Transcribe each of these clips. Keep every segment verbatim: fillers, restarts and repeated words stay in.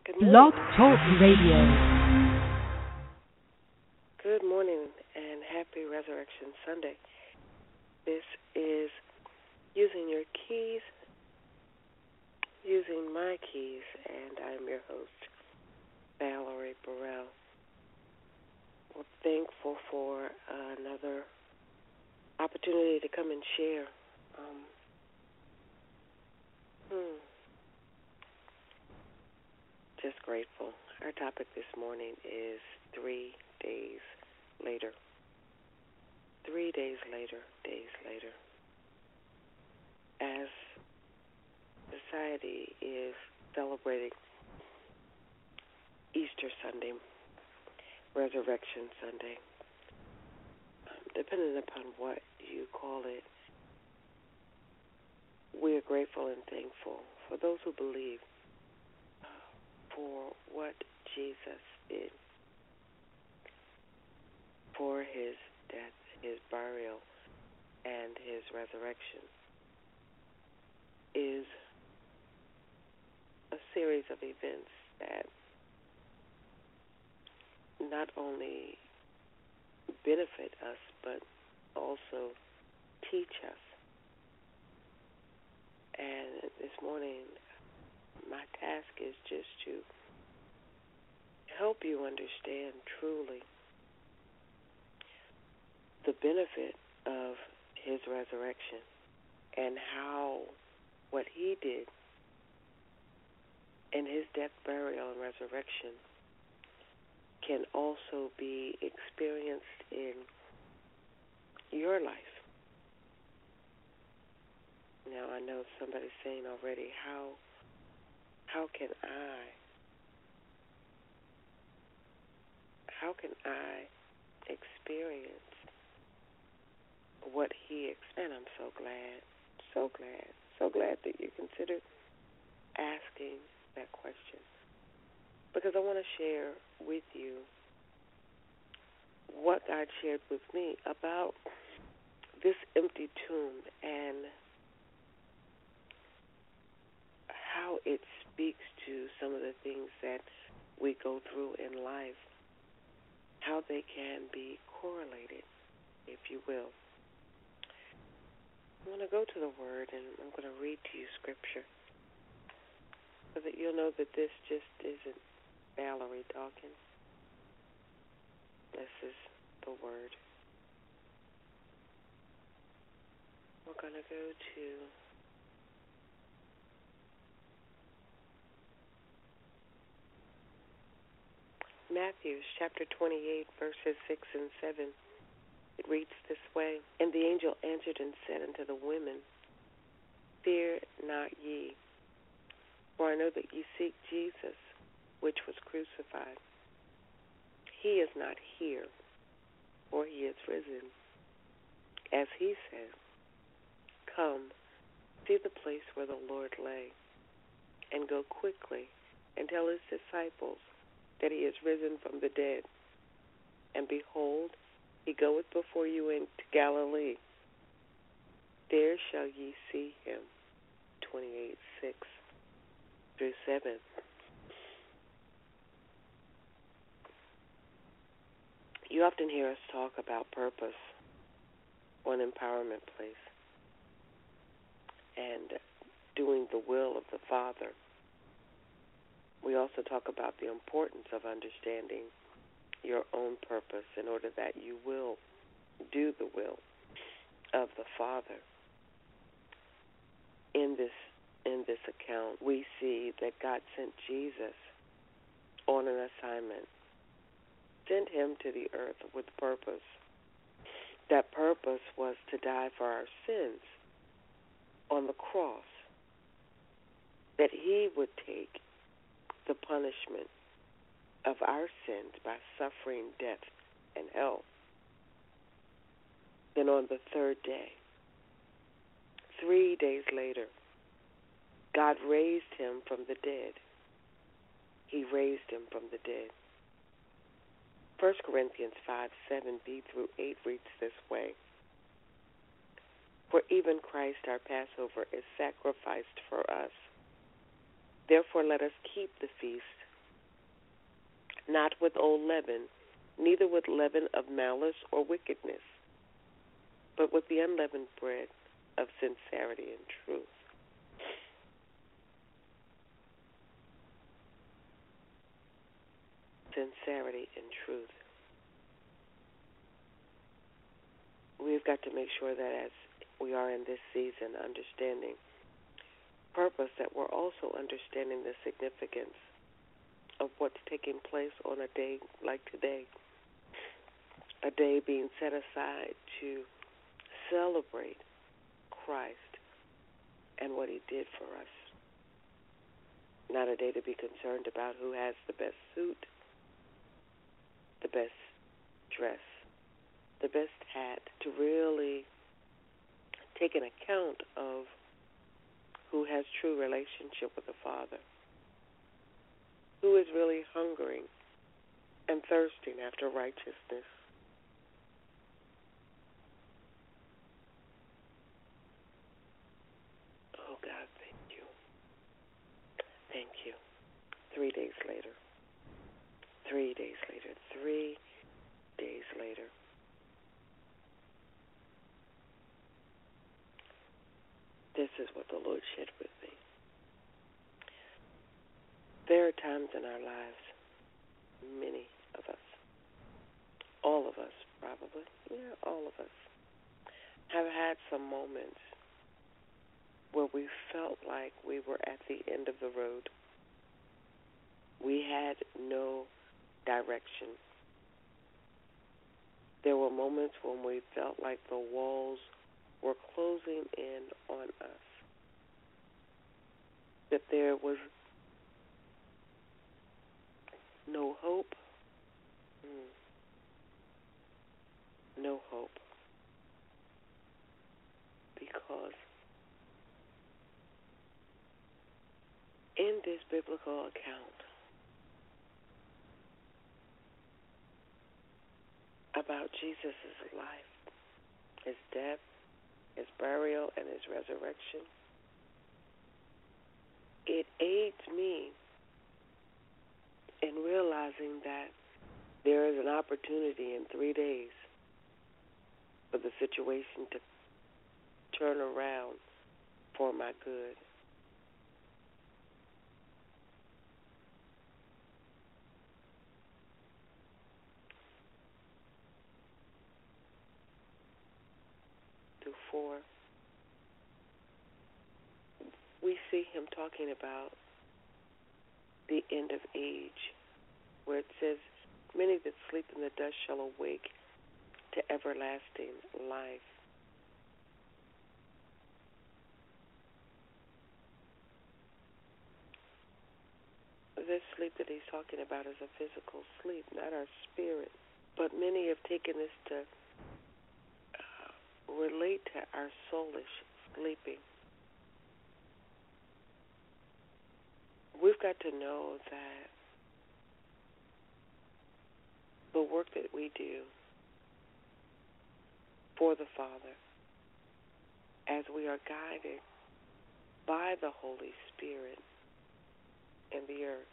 Good Blog morning. Talk Radio. Good morning and happy Resurrection Sunday. This is Using Your Keys, Using My Keys, and I'm your host, Valerie Burrell. We're thankful for another opportunity to come and share. Um, hmm, just grateful. Our topic this morning is three days later. Three days later, days later. As society is celebrating Easter Sunday, Resurrection Sunday, um, depending upon what you call it, we are grateful and thankful for those who believe uh, for what Jesus did, for his death, his burial, and his resurrection is a series of events that not only benefit us, but also teach us. And this morning, my task is just to help you understand truly the benefit of his resurrection and how what he did in his death, burial, and resurrection can also be experienced in your life. Now, I know somebody's saying already, how how can I, how can I experience what he experienced? And I'm so glad, so glad, so glad that you considered asking that question, because I want to share with you what God shared with me about this empty tomb and how it speaks to some of the things that we go through in life, how they can be correlated, if you will. I'm going to go to the Word, and I'm going to read to you Scripture so that you'll know that this just isn't Valerie talking. This is the Word. We're going to go to Matthew chapter twenty-eight, verses six and seven. It reads this way: And the angel answered and said unto the women, Fear not ye, for I know that ye seek Jesus, which was crucified. He is not here, for he is risen. As he said, Come, see the place where the Lord lay, and go quickly and tell his disciples that he is risen from the dead. And behold, he goeth before you into Galilee. There shall ye see him. twenty-eight, six through seven. You often hear us talk about purpose on Empowerment Place and doing the will of the Father. We also talk about the importance of understanding your own purpose in order that you will do the will of the Father. In this in this account, we see that God sent Jesus on an assignment, sent him to the earth with purpose. That purpose was to die for our sins on the cross, that he would take the punishment of our sins by suffering death and hell. Then on the third day, three days later, God raised him from the dead. He raised him from the dead. First Corinthians five, seven b through eight reads this way: For even Christ our Passover is sacrificed for us. Therefore let us keep the feast not with old leaven, neither with leaven of malice or wickedness, but with the unleavened bread of sincerity and truth. Sincerity and truth. We've got to make sure that as we are in this season, understanding purpose, that we're also understanding the significance of what's taking place on a day like today, a day being set aside to celebrate Christ and what he did for us. Not a day to be concerned about who has the best suit, the best dress, the best hat, to really take an account of who has true relationship with the Father, who is really hungering and thirsting after righteousness. Oh, God, thank you. Thank you. Three days later. Three days later. Three days later. This is what the Lord shared with me. There are times in our lives, many of us, all of us probably, yeah, all of us, have had some moments where we felt like we were at the end of the road. We had no direction. There were moments when we felt like the walls were closing in on us, that there was no hope, mm. no hope, because in this biblical account about Jesus' life, his death, his burial, and his resurrection, it aids me in realizing that there is an opportunity in three days for the situation to turn around for my good. Through four, we see him talking about the end of age, where it says, many that sleep in the dust shall awake to everlasting life. This sleep that he's talking about is a physical sleep, not our spirit. But many have taken this to uh, relate to our soulish sleeping. We've got to know that the work that we do for the Father, as we are guided by the Holy Spirit in the earth,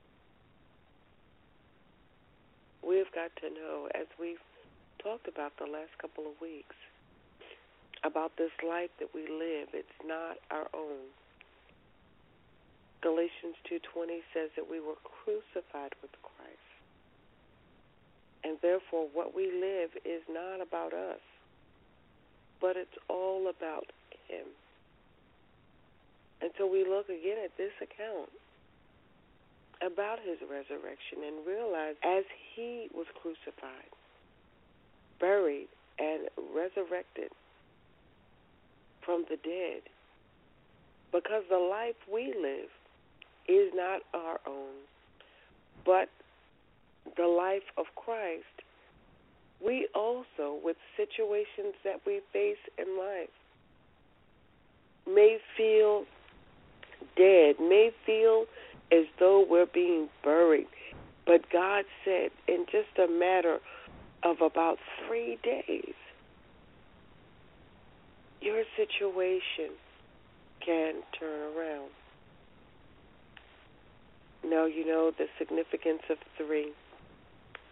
we've got to know, as we've talked about the last couple of weeks, about this life that we live, it's not our own. Galatians two twenty says that we were crucified with Christ. And therefore, what we live is not about us, but it's all about him. And so we look again at this account about his resurrection and realize as he was crucified, buried, and resurrected from the dead, because the life we live is not our own, but the life of Christ, we also, with situations that we face in life, may feel dead, may feel as though we're being buried. But God said in just a matter of about three days, your situation can turn around. Now, you know the significance of three.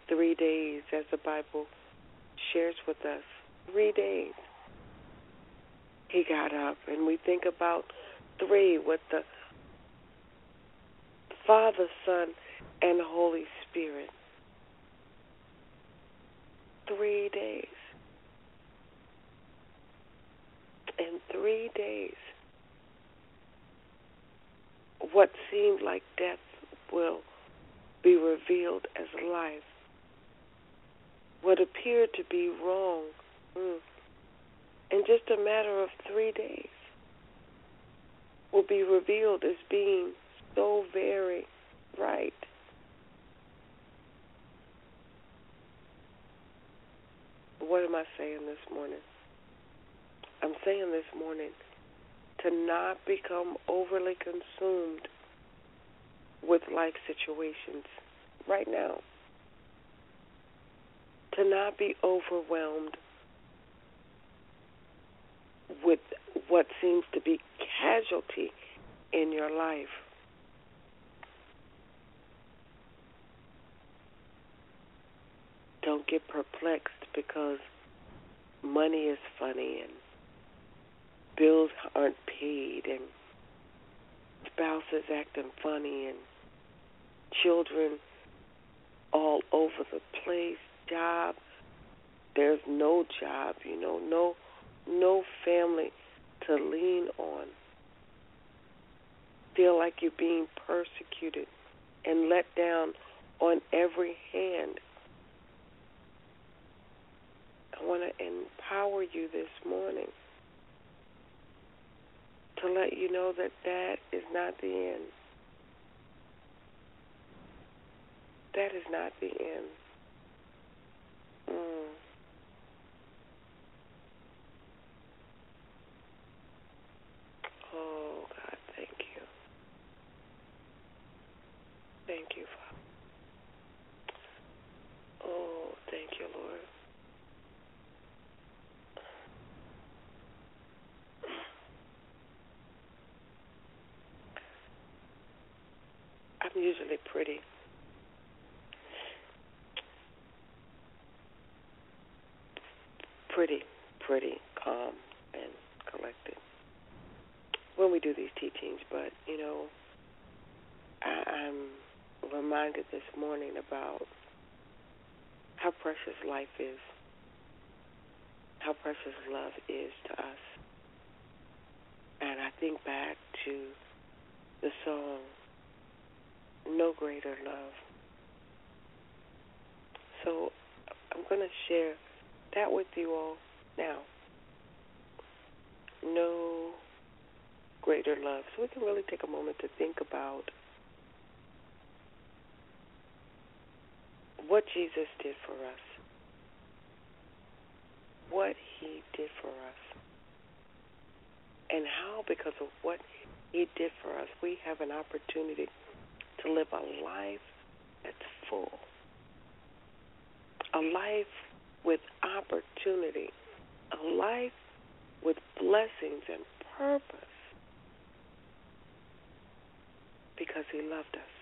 Three days, as the Bible shares with us. Three days. He got up, and we think about three with the Father, Son, and Holy Spirit. Three days. In three days, what seemed like death will be revealed as life. What appeared to be wrong mm, in just a matter of three days will be revealed as being so very right. What am I saying this morning? I'm saying this morning to not become overly consumed with life situations right now. To not be overwhelmed with what seems to be casualty in your life. Don't get perplexed because money is funny and bills aren't paid and spouses acting funny and children all over the place, job, there's no job, you know, no no family to lean on. Feel like you're being persecuted and let down on every hand. I want to empower you this morning to let you know that that is not the end. That is not the end. Mm. Oh, God, thank you. Thank you, Father. Oh, thank you, Lord. I'm usually pretty pretty, pretty calm and collected when we do these teachings, but, you know, I, I'm reminded this morning about how precious life is, how precious love is to us. And I think back to the song, No Greater Love. So I'm going to share that with you all now. No greater love. So we can really take a moment to think about what Jesus did for us, what he did for us, and how, because of what he did for us, we have an opportunity to live a life that's full, a life with opportunity, a life with blessings and purpose, because he loved us.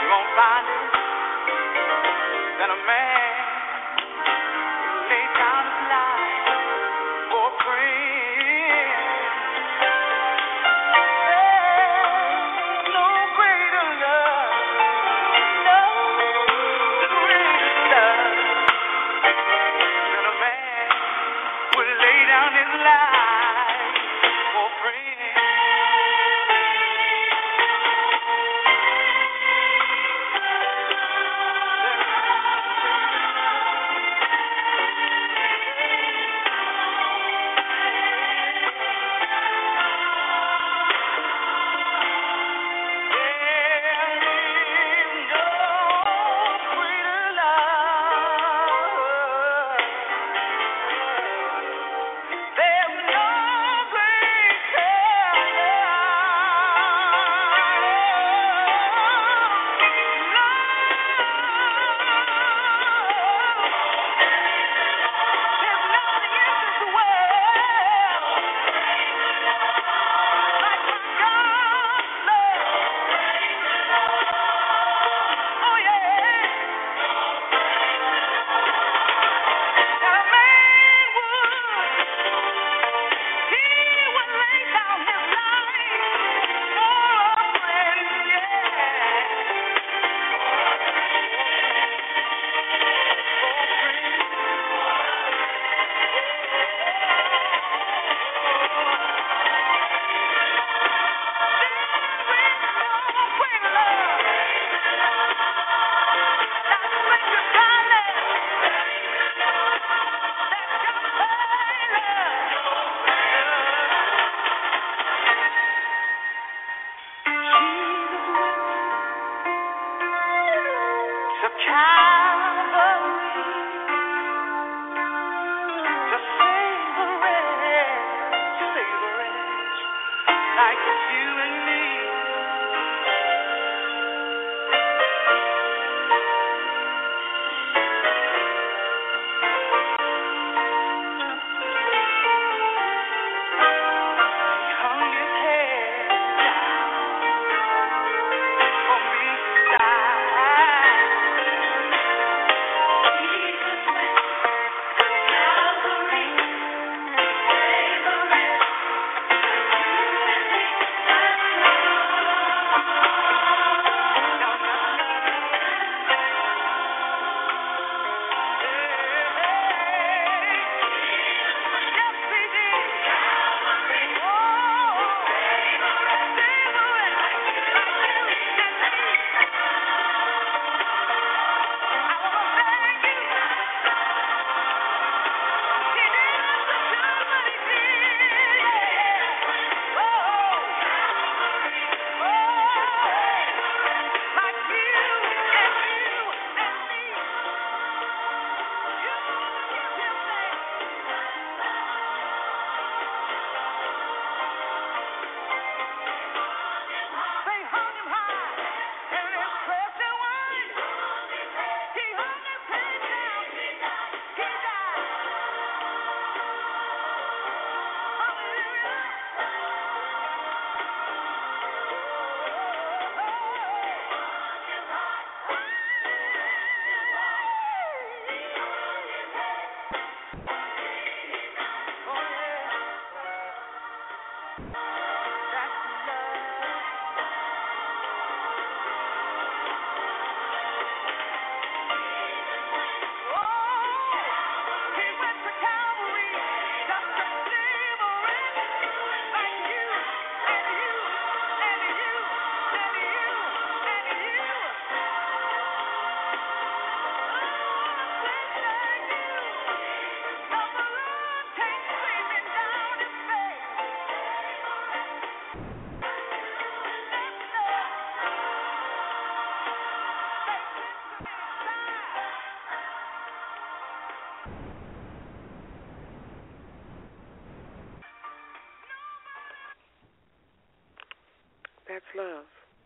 That's love.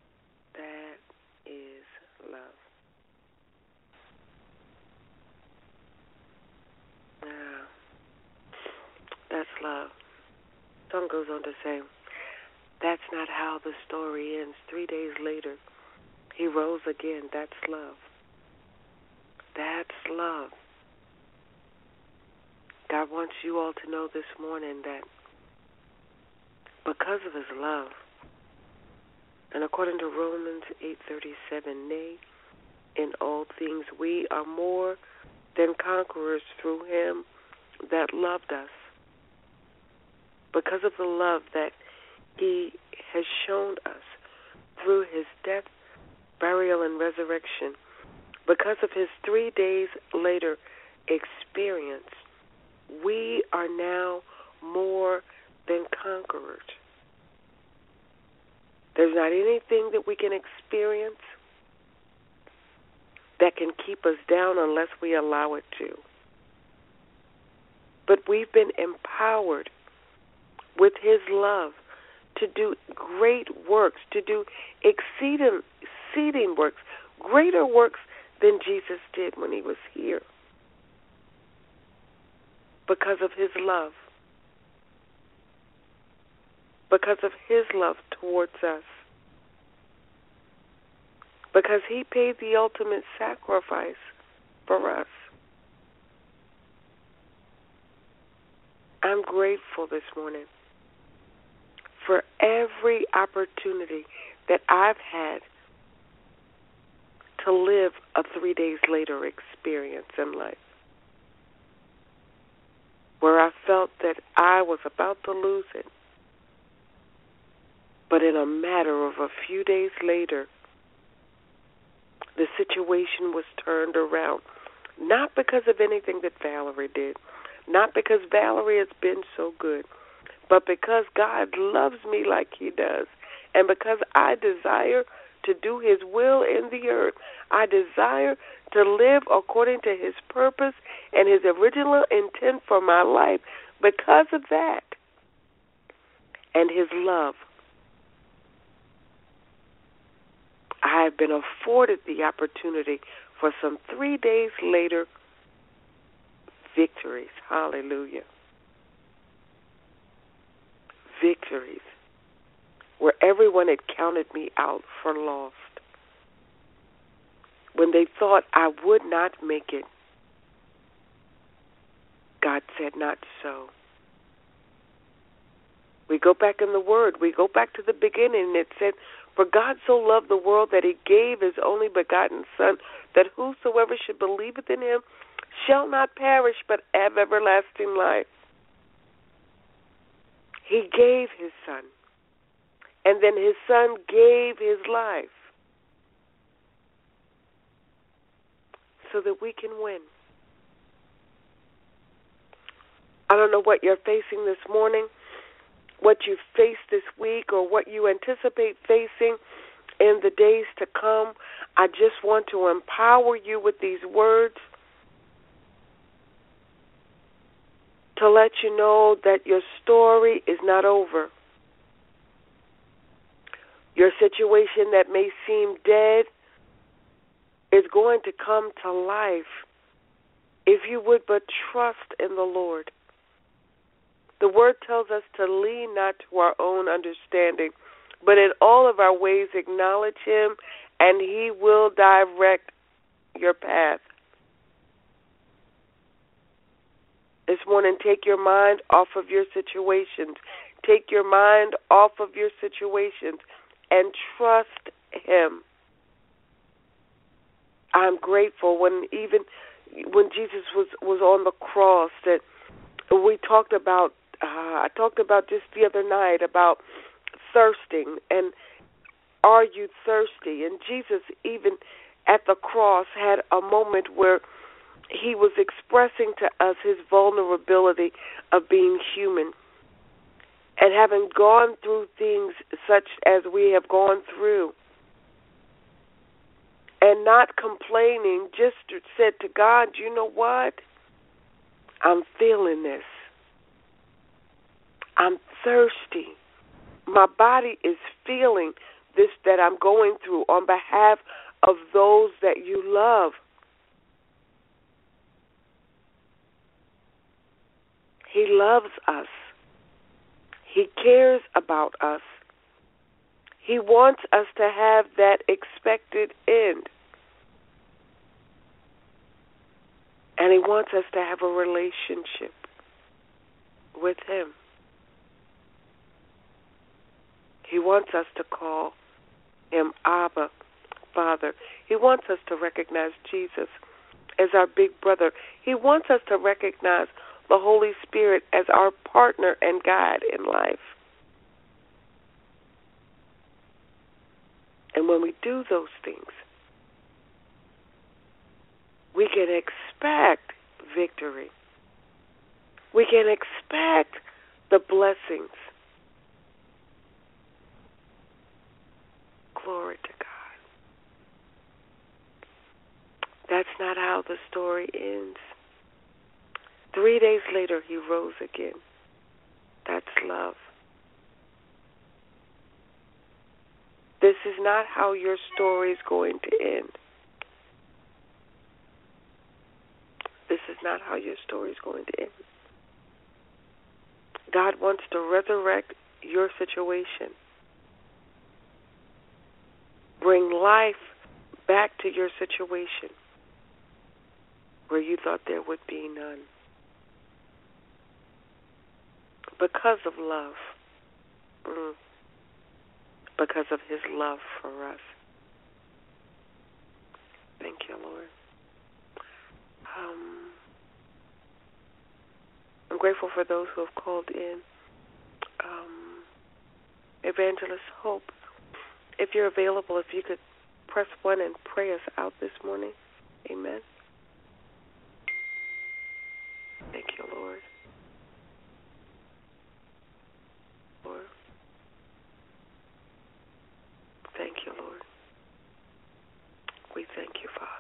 That is love. Yeah, that's love. Song goes on to say, that's not how the story ends. Three days later, He rose again. That's love. That's love. God wants you all to know this morning that because of his love, and according to Romans eight thirty-seven, nay, in all things we are more than conquerors through him that loved us. Because of the love that he has shown us through his death, burial, and resurrection, because of his three days later experience, we are now more than conquerors. There's not anything that we can experience that can keep us down unless we allow it to. But we've been empowered with his love to do great works, to do exceeding, exceeding works, greater works than Jesus did when he was here. Because of his love. Because of his love towards us. Because he paid the ultimate sacrifice for us. I'm grateful this morning for every opportunity that I've had to live a three days later experience in life, where I felt that I was about to lose it. But in a matter of a few days later, the situation was turned around. Not because of anything that Valerie did, not because Valerie has been so good, but because God loves me like he does, and because I desire to do his will in the earth. I desire to live according to his purpose and his original intent for my life. Because of that and his love, I have been afforded the opportunity for some three days later victories. Hallelujah. Victories where everyone had counted me out for lost. When they thought I would not make it, God said, not so. We go back in the Word. We go back to the beginning. It said, for God so loved the world that he gave his only begotten Son, that whosoever should believeth in him shall not perish, but have everlasting life. He gave his Son, and then his Son gave his life so that we can win. I don't know what you're facing this morning, what you face this week, or what you anticipate facing in the days to come. I just want to empower you with these words to let you know that your story is not over. Your situation that may seem dead is going to come to life if you would but trust in the Lord. The Word tells us to lean not to our own understanding, but in all of our ways acknowledge him, and he will direct your path. This morning, take your mind off of your situations. Take your mind off of your situations and trust him. I'm grateful when even when Jesus was, was on the cross that we talked about, uh, I talked about just the other night about thirsting and are you thirsty? And Jesus even at the cross had a moment where he was expressing to us his vulnerability of being human. And having gone through things such as we have gone through, and not complaining, just said to God, you know what? I'm feeling this. I'm thirsty. My body is feeling this that I'm going through on behalf of those that you love. He loves us. He cares about us. He wants us to have that expected end. And he wants us to have a relationship with him. He wants us to call him Abba, Father. He wants us to recognize Jesus as our big brother. He wants us to recognize the Holy Spirit as our partner and guide in life. And when we do those things, we can expect victory. We can expect the blessings. Glory to God. That's not how the story ends. Three days later, he rose again. That's love. This is not how your story is going to end. This is not how your story is going to end. God wants to resurrect your situation. Bring life back to your situation where you thought there would be none. Because of love. Mm. Because of his love for us. Thank you, Lord. Um, I'm grateful for those who have called in. Um, Evangelist Hope, if you're available, if you could press one and pray us out this morning. Amen. Thank you, Lord. Lord. Thank you, Lord. We thank you, Father.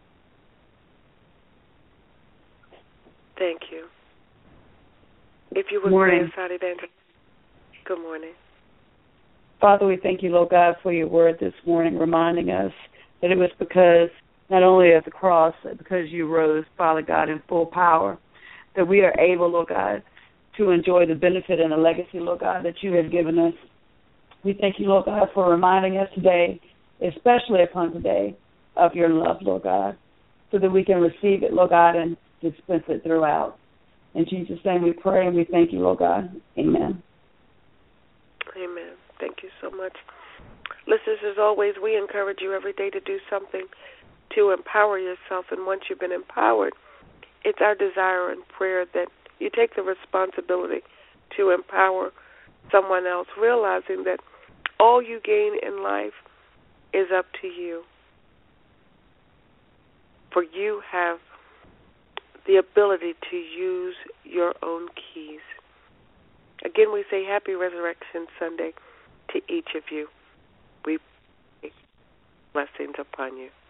Thank you. If you would pray us out, Evangelist. Good morning. Father, we thank you, Lord God, for your word this morning, reminding us that it was because not only at the cross, but because you rose, Father God, in full power, that we are able, Lord God, to enjoy the benefit and the legacy, Lord God, that you have given us. We thank you, Lord God, for reminding us today, especially upon today, of your love, Lord God, so that we can receive it, Lord God, and dispense it throughout. In Jesus' name we pray and we thank you, Lord God. Amen. Amen. Thank you so much. Listeners, as always, we encourage you every day to do something to empower yourself. And once you've been empowered, it's our desire and prayer that you take the responsibility to empower someone else, realizing that all you gain in life is up to you. For you have the ability to use your own keys. Again, we say Happy Resurrection Sunday to each of you. We pray blessings upon you.